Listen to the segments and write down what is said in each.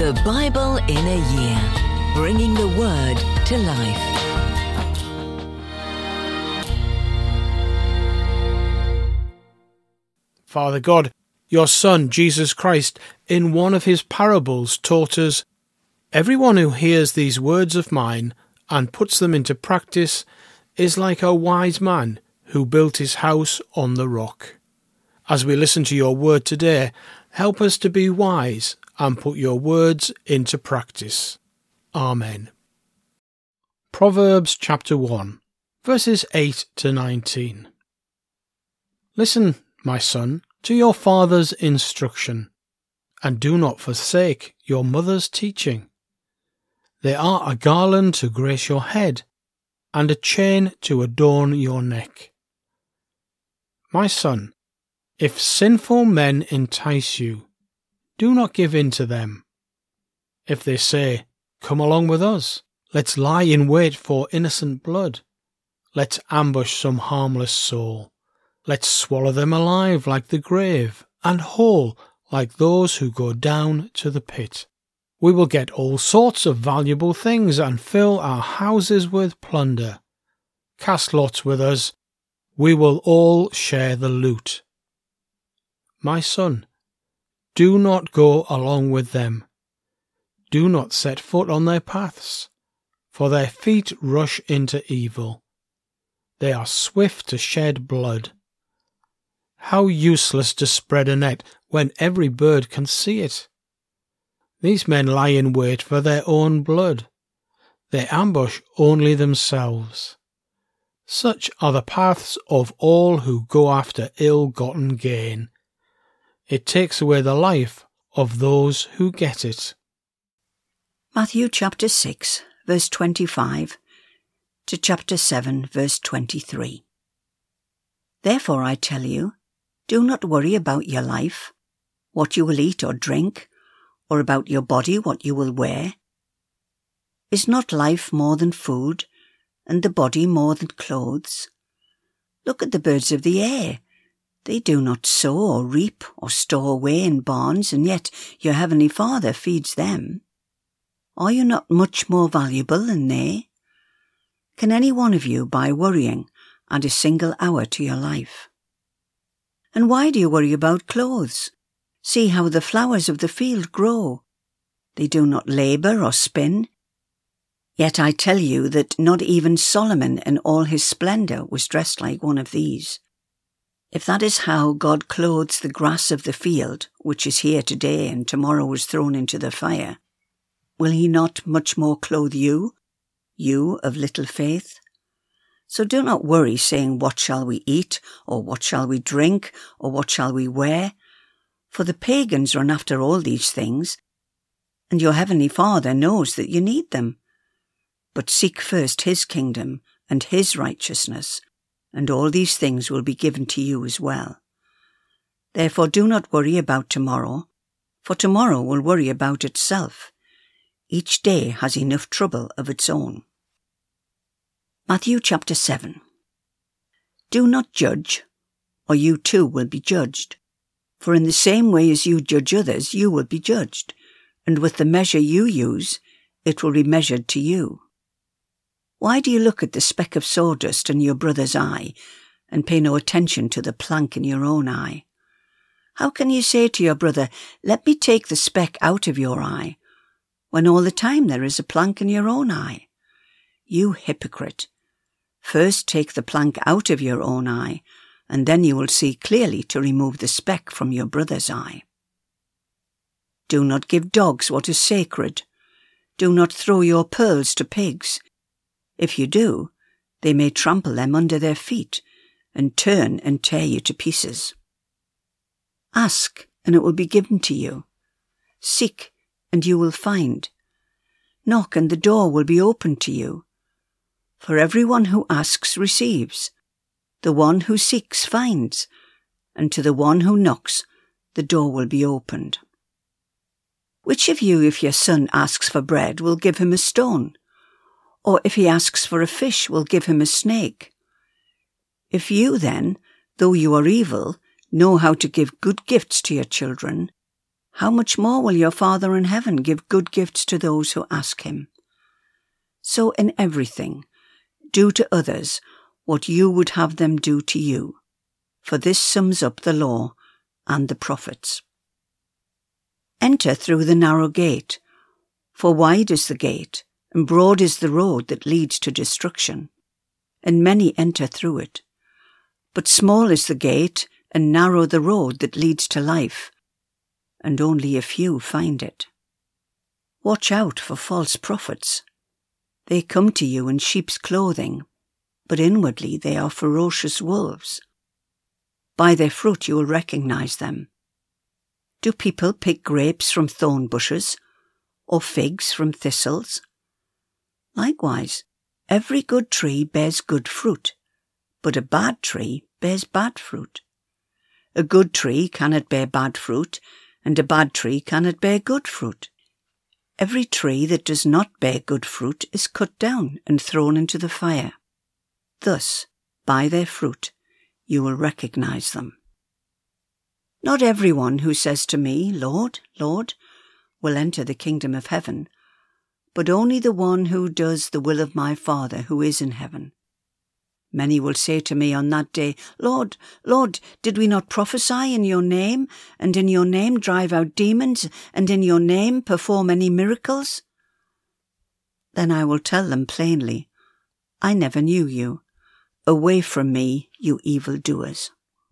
The Bible in a Year, bringing the Word to life. Father God, your Son, Jesus Christ, in one of his parables taught us, "Everyone who hears these words of mine and puts them into practice is like a wise man who built his house on the rock." As we listen to your word today, help us to be wise and put your words into practice. Amen. Proverbs chapter 1, verses 8 to 19. Listen, my son, to your father's instruction, and do not forsake your mother's teaching. They are a garland to grace your head, and a chain to adorn your neck. My son, if sinful men entice you, do not give in to them. If they say, "Come along with us, let's lie in wait for innocent blood. Let's ambush some harmless soul. Let's swallow them alive like the grave, and whole like those who go down to the pit. We will get all sorts of valuable things and fill our houses with plunder. Cast lots with us. We will all share the loot." My son, do not go along with them. Do not set foot on their paths, for their feet rush into evil. They are swift to shed blood. How useless to spread a net when every bird can see it. These men lie in wait for their own blood. They ambush only themselves. Such are the paths of all who go after ill-gotten gain. It takes away the life of those who get it. Matthew chapter 6, verse 25 to chapter 7, verse 23. Therefore I tell you, do not worry about your life, what you will eat or drink, or about your body, what you will wear. Is not life more than food, and the body more than clothes? Look at the birds of the air. They do not sow or reap or store away in barns, and yet your heavenly Father feeds them. Are you not much more valuable than they? Can any one of you, by worrying, add a single hour to your life? And why do you worry about clothes? See how the flowers of the field grow. They do not labour or spin. Yet I tell you that not even Solomon in all his splendour was dressed like one of these. If that is how God clothes the grass of the field, which is here today and tomorrow is thrown into the fire, will he not much more clothe you, you of little faith? So do not worry, saying, "What shall we eat? Or what shall we drink? Or what shall we wear?" For the pagans run after all these things, and your heavenly Father knows that you need them. But seek first his kingdom and his righteousness, and all these things will be given to you as well. Therefore do not worry about tomorrow, for tomorrow will worry about itself. Each day has enough trouble of its own. Matthew chapter 7. Do not judge, or you too will be judged. For in the same way as you judge others, you will be judged, and with the measure you use, it will be measured to you. Why do you look at the speck of sawdust in your brother's eye, and pay no attention to the plank in your own eye? How can you say to your brother, "Let me take the speck out of your eye," when all the time there is a plank in your own eye? You hypocrite! First take the plank out of your own eye, and then you will see clearly to remove the speck from your brother's eye. Do not give dogs what is sacred. Do not throw your pearls to pigs. If you do, they may trample them under their feet, and turn and tear you to pieces. Ask, and it will be given to you. Seek, and you will find. Knock, and the door will be opened to you. For everyone who asks receives. The one who seeks finds, and to the one who knocks, the door will be opened. Which of you, if your son asks for bread, will give him a stone? Or if he asks for a fish, will give him a snake? If you then, though you are evil, know how to give good gifts to your children, how much more will your Father in heaven give good gifts to those who ask him? So in everything, do to others what you would have them do to you, for this sums up the law and the prophets. Enter through the narrow gate, for wide is the gate, and broad is the road that leads to destruction, and many enter through it. But small is the gate, and narrow the road that leads to life, and only a few find it. Watch out for false prophets. They come to you in sheep's clothing, but inwardly they are ferocious wolves. By their fruit you will recognize them. Do people pick grapes from thorn bushes, or figs from thistles? Likewise, every good tree bears good fruit, but a bad tree bears bad fruit. A good tree cannot bear bad fruit, and a bad tree cannot bear good fruit. Every tree that does not bear good fruit is cut down and thrown into the fire. Thus, by their fruit, you will recognize them. Not everyone who says to me, Lord, Lord, will enter the kingdom of heaven, but only the one who does the will of my Father who is in heaven. Many will say to me on that day, Lord, Lord, did we not prophesy in your name, and in your name drive out demons, and in your name perform any miracles? Then I will tell them plainly, I never knew you. Away from me, you evildoers.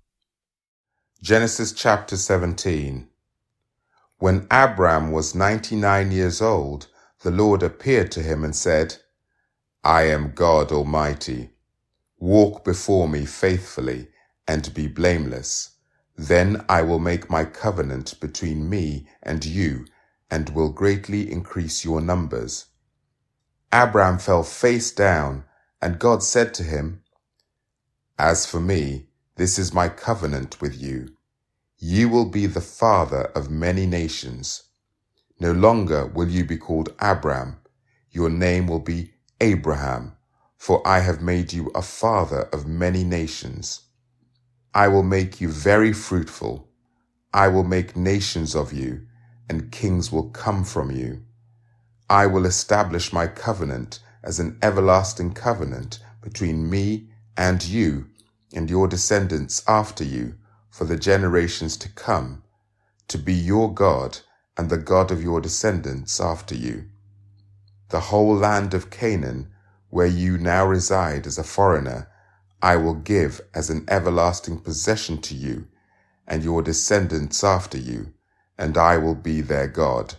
Genesis chapter 17. When Abram was 99 years old, the Lord appeared to him and said, I am God Almighty. Walk before me faithfully and be blameless. Then I will make my covenant between me and you and will greatly increase your numbers. Abram fell face down, and God said to him, As for me, this is my covenant with you. You will be the father of many nations. No longer will you be called Abram. Your name will be Abraham, for I have made you a father of many nations. I will make you very fruitful. I will make nations of you, and kings will come from you. I will establish my covenant as an everlasting covenant between me and you and your descendants after you for the generations to come, to be your God and the God of your descendants after you. The whole land of Canaan, where you now reside as a foreigner, I will give as an everlasting possession to you and your descendants after you, and I will be their God.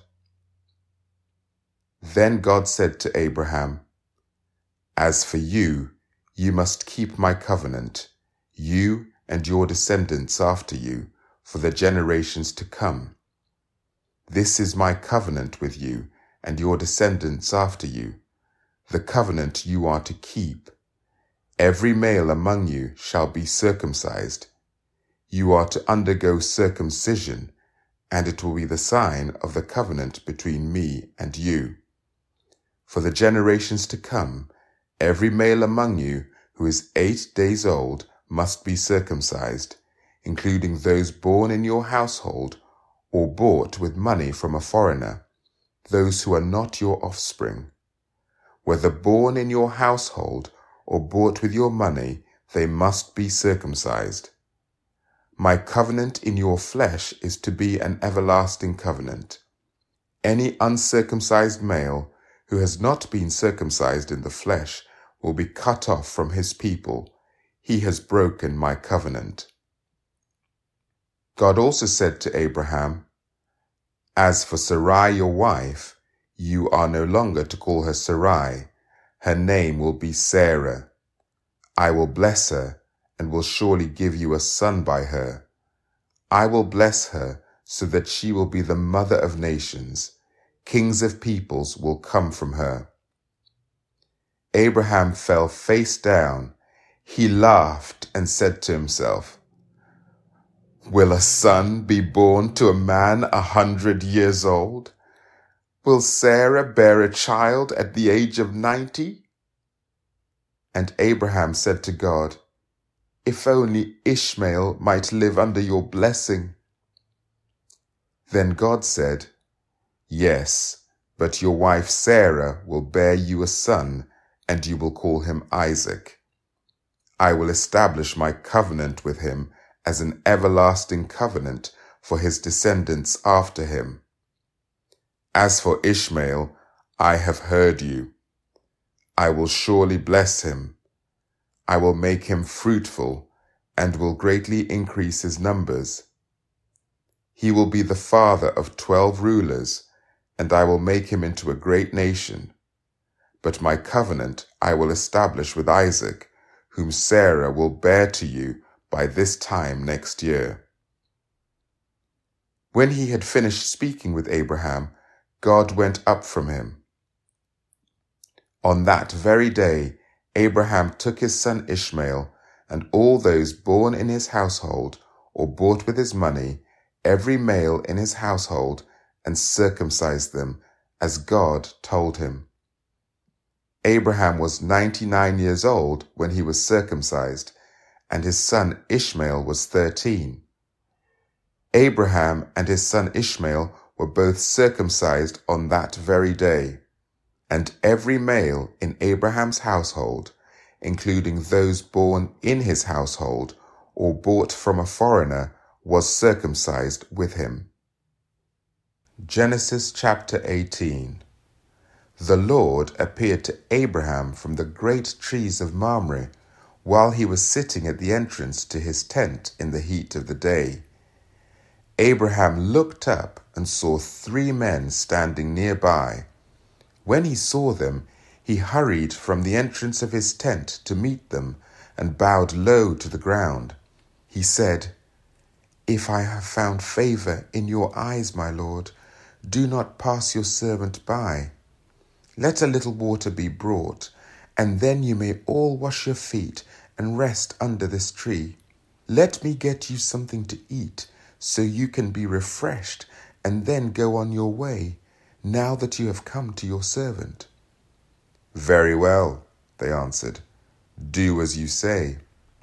Then God said to Abraham, As for you, you must keep my covenant, you and your descendants after you, for the generations to come. This is my covenant with you and your descendants after you, the covenant you are to keep. Every male among you shall be circumcised. You are to undergo circumcision, and it will be the sign of the covenant between me and you. For the generations to come, every male among you who is 8 days old must be circumcised, including those born in your household or bought with money from a foreigner, those who are not your offspring. Whether born in your household or bought with your money, they must be circumcised. My covenant in your flesh is to be an everlasting covenant. Any uncircumcised male who has not been circumcised in the flesh will be cut off from his people. He has broken my covenant. God also said to Abraham, As for Sarai your wife, you are no longer to call her Sarai. Her name will be Sarah. I will bless her and will surely give you a son by her. I will bless her so that she will be the mother of nations. Kings of peoples will come from her. Abraham fell face down. He laughed and said to himself, Will a son be born to a man 100 years old? Will Sarah bear a child at the age of 90? And Abraham said to God, If only Ishmael might live under your blessing. Then God said, "Yes, but your wife Sarah will bear you a son, and you will call him Isaac. I will establish my covenant with him as an everlasting covenant for his descendants after him. As for Ishmael, I have heard you. I will surely bless him. I will make him fruitful and will greatly increase his numbers. He will be the father of 12 rulers, and I will make him into a great nation. But my covenant I will establish with Isaac, whom Sarah will bear to you by this time next year." When he had finished speaking with Abraham, God went up from him. On that very day, Abraham took his son Ishmael and all those born in his household or bought with his money, every male in his household, and circumcised them, as God told him. Abraham was 99 years old when he was circumcised, and his son Ishmael was 13. Abraham and his son Ishmael were both circumcised on that very day, and every male in Abraham's household, including those born in his household or bought from a foreigner, was circumcised with him. Genesis chapter 18. The Lord appeared to Abraham from the great trees of Mamre while he was sitting at the entrance to his tent in the heat of the day. Abraham looked up and saw 3 men standing nearby. When he saw them, he hurried from the entrance of his tent to meet them and bowed low to the ground. He said, "If I have found favor in your eyes, my Lord, do not pass your servant by. Let a little water be brought, and then you may all wash your feet and rest under this tree. Let me get you something to eat, so you can be refreshed, and then go on your way, now that you have come to your servant." "Very well," they answered. "Do as you say."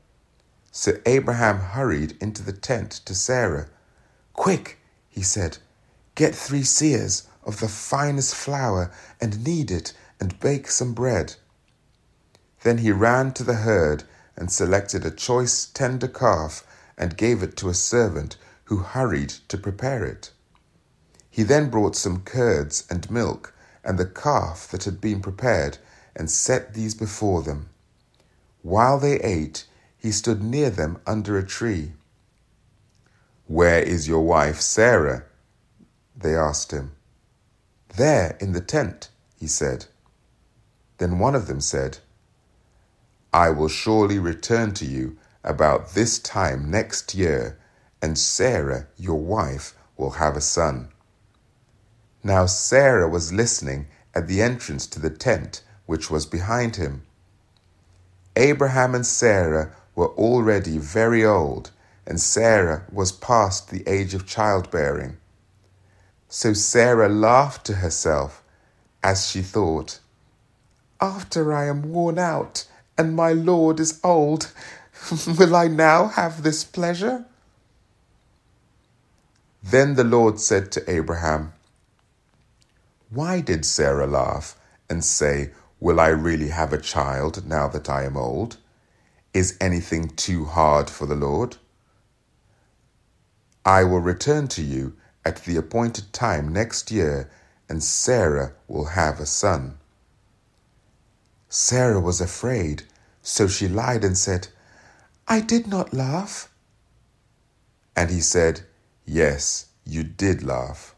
So Abraham hurried into the tent to Sarah. "Quick," he said, "get 3 seahs of the finest flour and knead it and bake some bread." Then he ran to the herd and selected a choice tender calf and gave it to a servant who hurried to prepare it. He then brought some curds and milk and the calf that had been prepared and set these before them. While they ate, he stood near them under a tree. "Where is your wife Sarah?" they asked him. "There in the tent," he said. Then one of them said, "I will surely return to you about this time next year, and Sarah, your wife, will have a son." Now Sarah was listening at the entrance to the tent, which was behind him. Abraham and Sarah were already very old, and Sarah was past the age of childbearing. So Sarah laughed to herself as she thought, "After I am worn out and my Lord is old, will I now have this pleasure?" Then the Lord said to Abraham, "Why did Sarah laugh and say, 'Will I really have a child now that I am old?' Is anything too hard for the Lord? I will return to you at the appointed time next year, and Sarah will have a son." Sarah was afraid, so she lied and said, "I did not laugh." And he said, "Yes, you did laugh."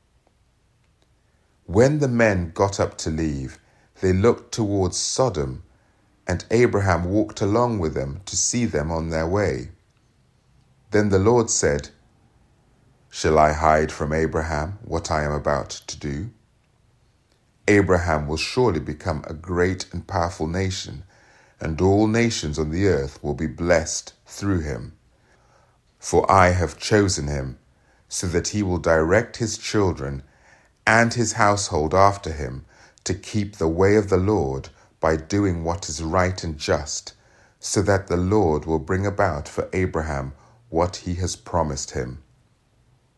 When the men got up to leave, they looked towards Sodom, and Abraham walked along with them to see them on their way. Then the Lord said, "Shall I hide from Abraham what I am about to do? Abraham will surely become a great and powerful nation, and all nations on the earth will be blessed through him. For I have chosen him, so that he will direct his children and his household after him to keep the way of the Lord by doing what is right and just, so that the Lord will bring about for Abraham what he has promised him."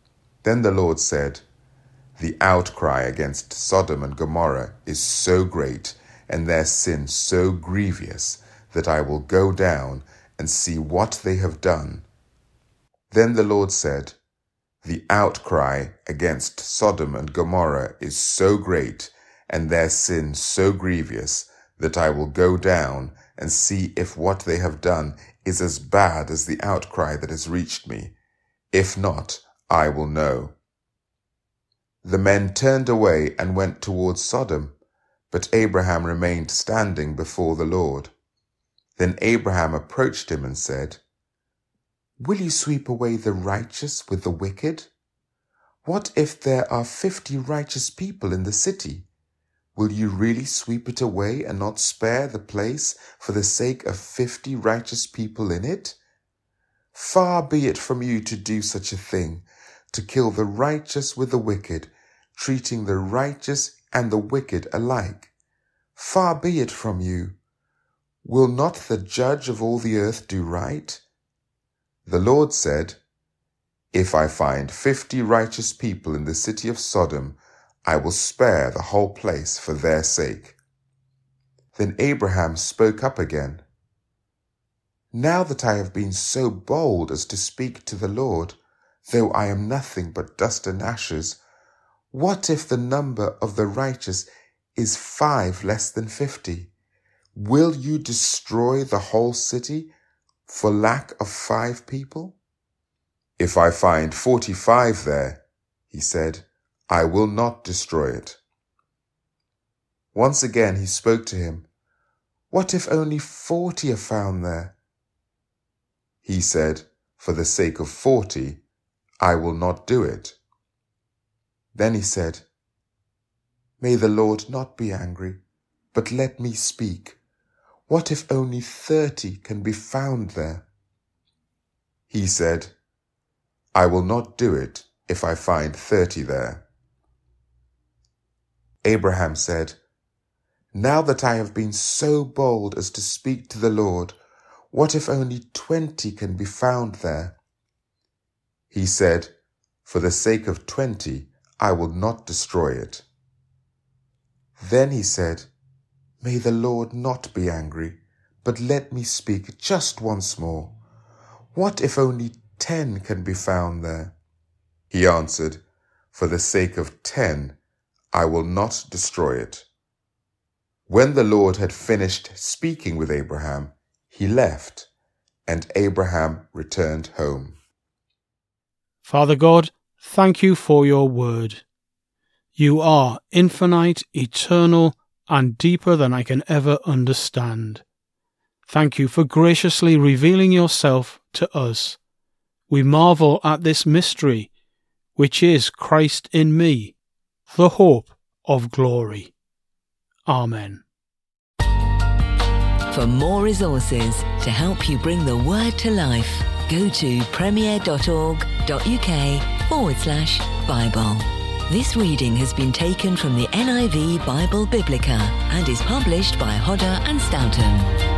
Then the Lord said, "The outcry against Sodom and Gomorrah is so great, and their sin so grievous, that I will go down and see what they have done." Then the Lord said, "The outcry against Sodom and Gomorrah is so great, and their sin so grievous, that I will go down and see if what they have done is as bad as the outcry that has reached me. If not, I will know." The men turned away and went towards Sodom, but Abraham remained standing before the Lord. Then Abraham approached him and said, "Will you sweep away the righteous with the wicked? What if there are 50 righteous people in the city? Will you really sweep it away and not spare the place for the sake of 50 righteous people in it? Far be it from you to do such a thing, to kill the righteous with the wicked, treating the righteous and the wicked alike. Far be it from you. Will not the judge of all the earth do right?" The Lord said, "If I find 50 righteous people in the city of Sodom, I will spare the whole place for their sake." Then Abraham spoke up again. "Now that I have been so bold as to speak to the Lord, though I am nothing but dust and ashes, what if the number of the righteous is 5 less than 50? Will you destroy the whole city for lack of 5 people? If I find 45 there," he said, "I will not destroy it." Once again he spoke to him. "What if only 40 are found there?" He said, "For the sake of 40, I will not do it." Then he said, "May the Lord not be angry, but let me speak. What if only 30 can be found there?" He said, "I will not do it if I find 30 there." Abraham said, "Now that I have been so bold as to speak to the Lord, what if only 20 can be found there?" He said, "For the sake of 20, I will not destroy it." Then he said, "May the Lord not be angry, but let me speak just once more. What if only 10 can be found there?" He answered, "For the sake of 10, I will not destroy it." When the Lord had finished speaking with Abraham, he left, and Abraham returned home. Father God, thank you for your word. You are infinite, eternal, and deeper than I can ever understand. Thank you for graciously revealing yourself to us. We marvel at this mystery, which is Christ in me, the hope of glory. Amen. For more resources to help you bring the word to life, go to premier.org.uk/Bible. This reading has been taken from the NIV Bible Biblica and is published by Hodder and Stoughton.